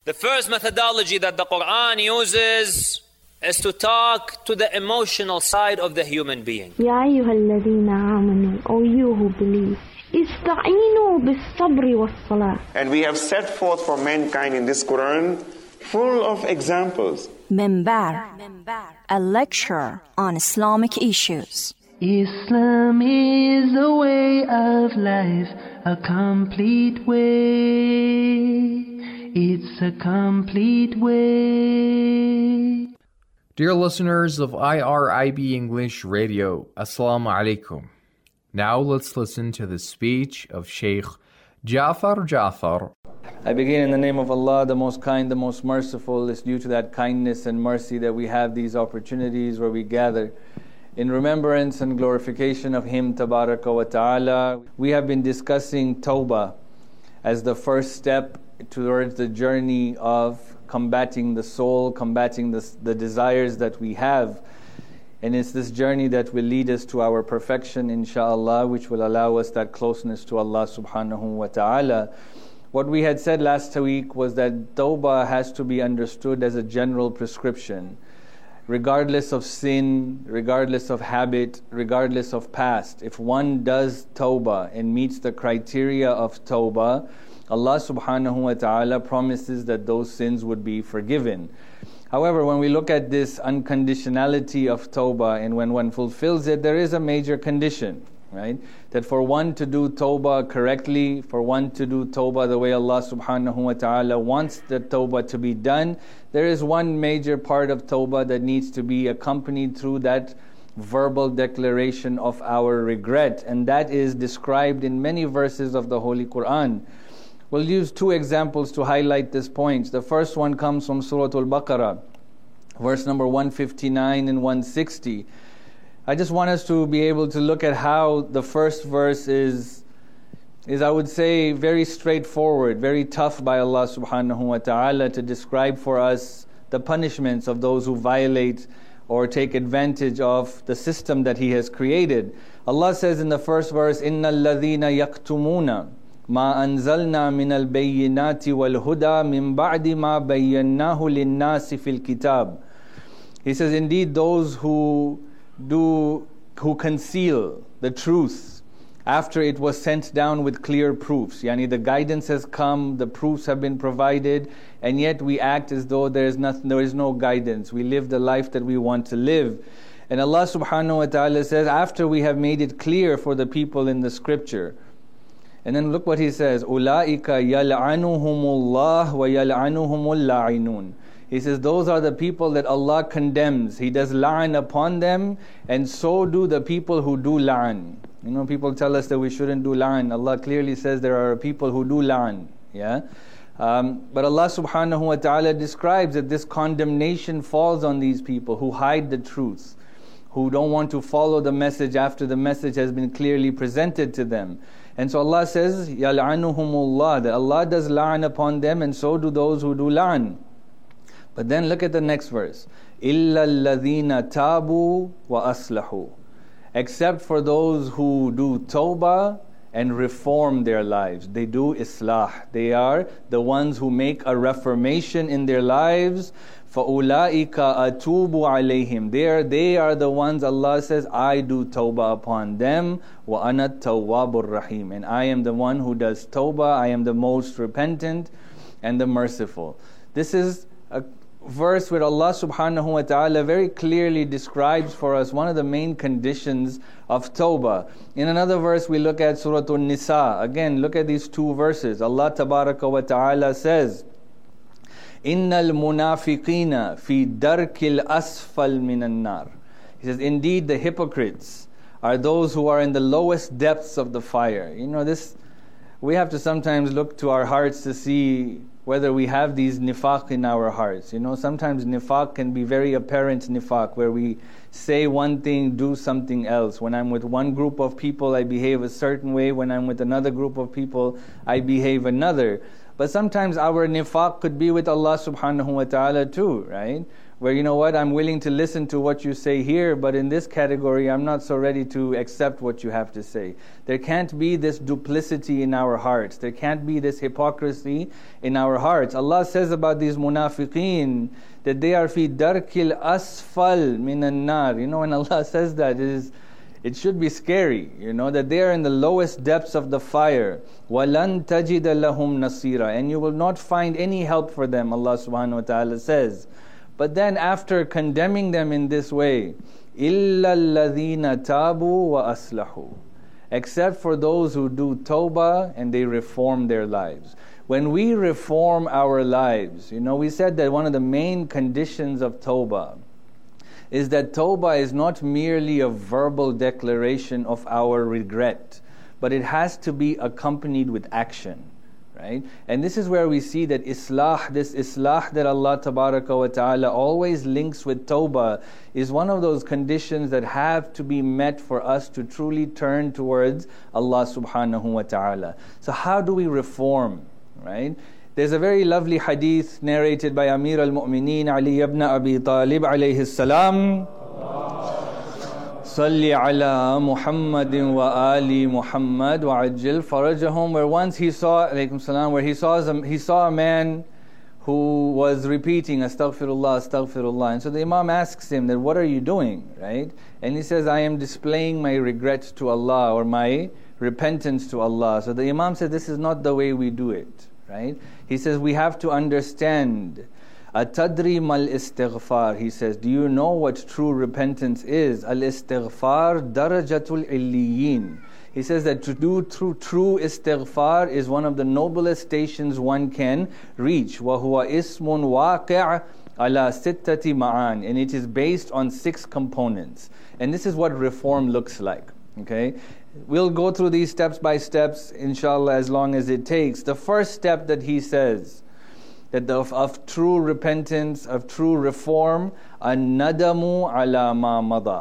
The first methodology that the Quran uses is to talk to the emotional side of the human being. يا أيها الذين آمنوا, O you who believe, استعينوا بالصبر والصلاة. And we have set forth for mankind in this Quran full of examples. Minbar, a lecture on Islamic issues. Islam is a way of life, a complete way. It's a complete way. Dear listeners of IRIB English Radio, Assalamu alaikum. Now let's listen to the speech of Sheikh Ja'far Ja'far. I begin in the name of Allah, the most kind, the most merciful. It's due to that kindness and mercy that we have these opportunities where we gather in remembrance and glorification of Him, Tabaraka wa Ta'ala. We have been discussing Tawbah as the first step towards the journey of combating the soul, combating the desires that we have. And it's this journey that will lead us to our perfection, inshaAllah, which will allow us that closeness to Allah subhanahu wa ta'ala. What we had said last week was that Tawbah has to be understood as a general prescription. Regardless of sin, regardless of habit, regardless of past, if one does Tawbah and meets the criteria of Tawbah, Allah subhanahu wa ta'ala promises that those sins would be forgiven. However, when we look at this unconditionality of Tawbah and when one fulfills it, there is a major condition, right? That for one to do Tawbah correctly, for one to do Tawbah the way Allah subhanahu wa ta'ala wants the Tawbah to be done, there is one major part of Tawbah that needs to be accompanied through that verbal declaration of our regret, and that is described in many verses of the Holy Quran. We'll use two examples to highlight this point. The first one comes from Surah Al-Baqarah, verse number 159 and 160. I just want us to be able to look at how the first verse is I would say very straightforward, very tough by Allah subhanahu wa ta'ala to describe for us the punishments of those who violate or take advantage of the system that He has created. Allah says in the first verse, إِنَّ الَّذِينَ يَكْتُمُونَ مَا أَنزَلْنَا مِنَ الْبَيِّنَاتِ وَالْهُدَى مِنْ بَعْدِ مَا بَيَّنَّاهُ لِلنَّاسِ فِي الْكِتَابِ. He says, indeed those who conceal the truth after it was sent down with clear proofs. Yani the guidance has come, the proofs have been provided, and yet we act as though there is no guidance. We live the life that we want to live. And Allah subhanahu wa ta'ala says, after we have made it clear for the people in the scripture, and then look what He says, أُولَٰئِكَ يَلْعَنُهُمُ اللَّهُ وَيَلْعَنُهُمُ اللَّاعِنُونَ. He says, those are the people that Allah condemns. He does la'an upon them, and so do the people who do la'an. You know, people tell us that we shouldn't do la'an. Allah clearly says there are people who do la'an. Yeah? But Allah subhanahu wa ta'ala describes that this condemnation falls on these people who hide the truth, who don't want to follow the message after the message has been clearly presented to them. And so Allah says, يَلْعَنُهُمُ that Allah does la'an upon them, and so do those who do la'an. But then look at the next verse. إِلَّا الَّذِينَ تَابُوا وَأَصْلَحُوا. Except for those who do tawbah and reform their lives. They do islah. They are the ones who make a reformation in their lives. فَأُولَٰئِكَ أَتُوبُ عَلَيْهِمْ. They are the ones, Allah says, I do tawbah upon them. وَأَنَا التَّوَّابُ الرَّحِيمُ. And I am the one who does tawbah. I am the most repentant and the merciful. This is a verse where Allah subhanahu wa ta'ala very clearly describes for us one of the main conditions of tawbah. In another verse we look at Surah An-Nisa. Again, look at these two verses. Allah tabaraka wa ta'ala says, إِنَّ الْمُنَافِقِينَ فِي دَرْكِ الْأَسْفَلِ مِنَ النَّارِ. He says, indeed the hypocrites are those who are in the lowest depths of the fire. You know, we have to sometimes look to our hearts to see whether we have these nifaq in our hearts. You know, sometimes nifaq can be very apparent nifaq, where we say one thing, do something else. When I'm with one group of people, I behave a certain way. When I'm with another group of people, I behave another. But sometimes our nifaq could be with Allah subhanahu wa ta'ala too, right? where, you know what, I'm willing to listen to what you say here, but in this category, I'm not so ready to accept what you have to say. There can't be this duplicity in our hearts. There can't be this hypocrisy in our hearts. Allah says about these munafiqeen that they are fi darkil asfal minan nar. You know, when Allah says that, it should be scary, you know, that they are in the lowest depths of the fire. وَلَن تَجِدَ لَهُمْ نَصِيرًا. And you will not find any help for them, Allah subhanahu wa ta'ala says. But then after condemning them in this way, إِلَّا الَّذِينَ تَابُوا وَأَصْلَحُوا, except for those who do tawbah and they reform their lives. When we reform our lives, you know, we said that one of the main conditions of tawbah is that tawbah is not merely a verbal declaration of our regret, but it has to be accompanied with action. Right? And this is where we see that this islah that Allah tabaraka wa ta'ala always links with tawbah is one of those conditions that have to be met for us to truly turn towards Allah subhanahu wa ta'ala. So how do we reform? Right? There's a very lovely hadith narrated by Amir al-Mu'mineen Ali ibn Abi Talib alayhi salam. Salli ala Muhammadin wa ali Muhammad wa ajil farajahum, where once he saw, alaykum salam, where he saw a man who was repeating astaghfirullah, astaghfirullah. And so the Imam asks him that, what are you doing? Right? And he says, I am displaying my regret to Allah, or my repentance to Allah. So the Imam said, this is not the way we do it. Right? He says, we have to understand. Atadri mal istighfar. He says, do you know what true repentance is? Al istighfar darajatul illiyin. He says that to do true istighfar is one of the noblest stations one can reach. Wa huwa ismun waqi' ala sittati ma'an. And it is based on 6 components. And this is what reform looks like. Okay? We'll go through these steps by steps, inshallah, as long as it takes. The first step that he says, that of true repentance, of true reform, an-nadamu ala ma mada,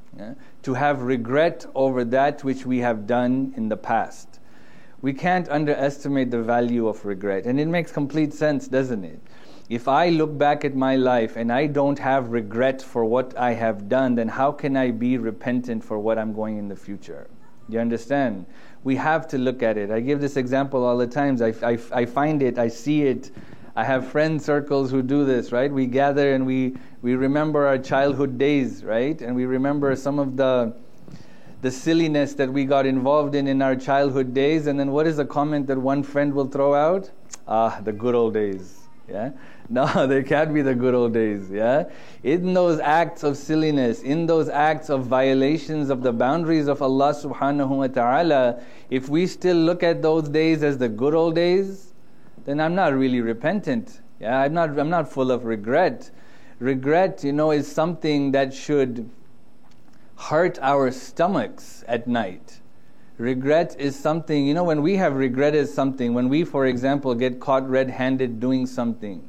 to have regret over that which we have done in the past. We can't underestimate the value of regret, and it makes complete sense, doesn't it? If I look back at my life and I don't have regret for what I have done, then how can I be repentant for what I'm going in the future? You understand? We have to look at it. I give this example all the times. I find it, I see it. I have friend circles who do this, right? We gather and we remember our childhood days, right? And we remember some of the silliness that we got involved in our childhood days. And then what is the comment that one friend will throw out? The good old days. Yeah? No, there can't be the good old days. Yeah? In those acts of silliness, in those acts of violations of the boundaries of Allah subhanahu wa ta'ala, if we still look at those days as the good old days, then I'm not really repentant. Yeah, I'm not full of regret. Regret, is something that should hurt our stomachs at night. Regret is something, when we have regretted something, when we, for example, get caught red-handed doing something,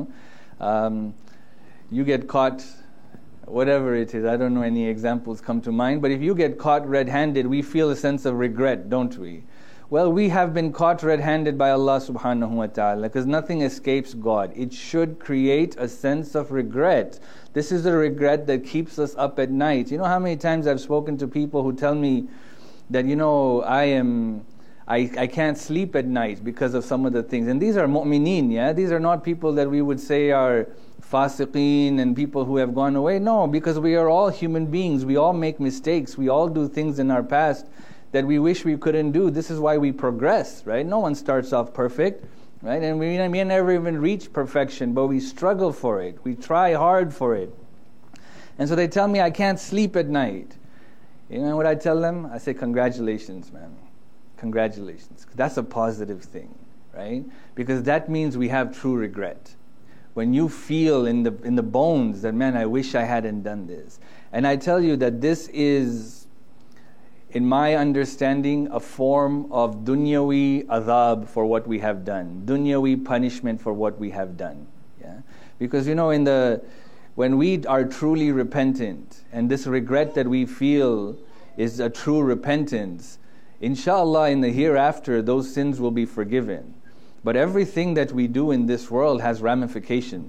you get caught, whatever it is, I don't know any examples come to mind, but if you get caught red-handed, we feel a sense of regret, don't we? Well, we have been caught red-handed by Allah subhanahu wa ta'ala, because nothing escapes God. It should create a sense of regret. This is a regret that keeps us up at night. You know how many times I've spoken to people who tell me that, I can't sleep at night because of some of the things. And these are mu'mineen, yeah? These are not people that we would say are fasiqeen and people who have gone away. No, because we are all human beings. We all make mistakes. We all do things in our past that we wish we couldn't do. This is why we progress, right? No one starts off perfect, right? And we may never even reach perfection, but we struggle for it. We try hard for it. And so they tell me I can't sleep at night. You know what I tell them? I say, congratulations, man. Congratulations. That's a positive thing, right? Because that means we have true regret. When you feel in the bones that, man, I wish I hadn't done this. And I tell you that this is, in my understanding, a form of dunyawi adhab for what we have done. Dunyawi punishment for what we have done. Yeah? Because, when we are truly repentant, and this regret that we feel is a true repentance, inshallah in the hereafter those sins will be forgiven. But everything that we do in this world has ramifications.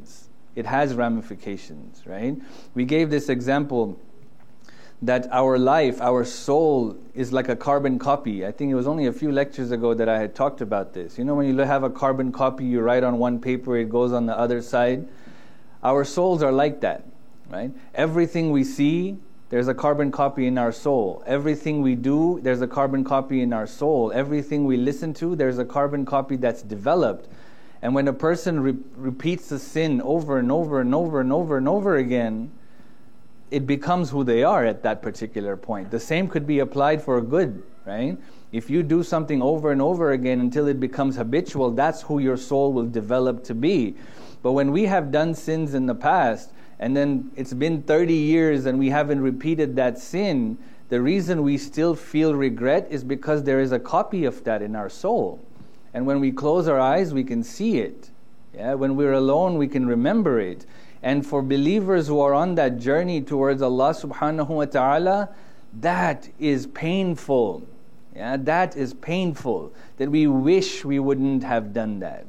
it has ramifications, right? We gave this example that our life, our soul is like a carbon copy. I think it was only a few lectures ago that I had talked about this. You know, when you have a carbon copy, you write on one paper, it goes on the other side. Our souls are like that, right? Everything we see, there's a carbon copy in our soul. Everything we do, there's a carbon copy in our soul. Everything we listen to, there's a carbon copy that's developed. And when a person repeats a sin over and over and over and over and over again, it becomes who they are at that particular point. The same could be applied for good, right? If you do something over and over again until it becomes habitual, that's who your soul will develop to be. But when we have done sins in the past, and then it's been 30 years and we haven't repeated that sin, the reason we still feel regret is because there is a copy of that in our soul. And when we close our eyes, we can see it. Yeah? When we're alone, we can remember it. And for believers who are on that journey towards Allah subhanahu wa ta'ala, that is painful. Yeah, that is painful. That we wish we wouldn't have done that.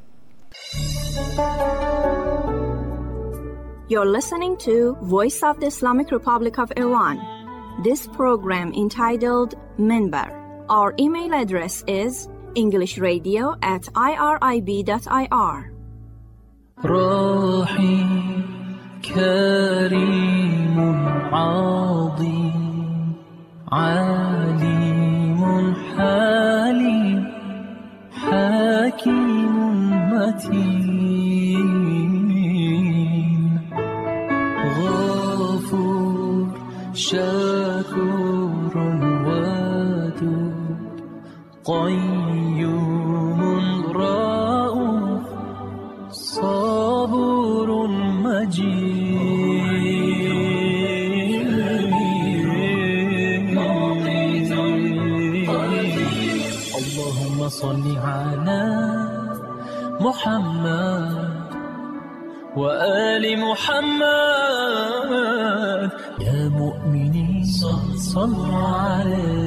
You're listening to Voice of the Islamic Republic of Iran. This program entitled Minbar. Our email address is englishradio@irib.ir. كريم عظيم عليم حليم حكيم متين غفور شكور ودود قيوم رؤوف صبور مجيد اللهم صل على محمد وآل محمد يا مؤمنين صلوا عليه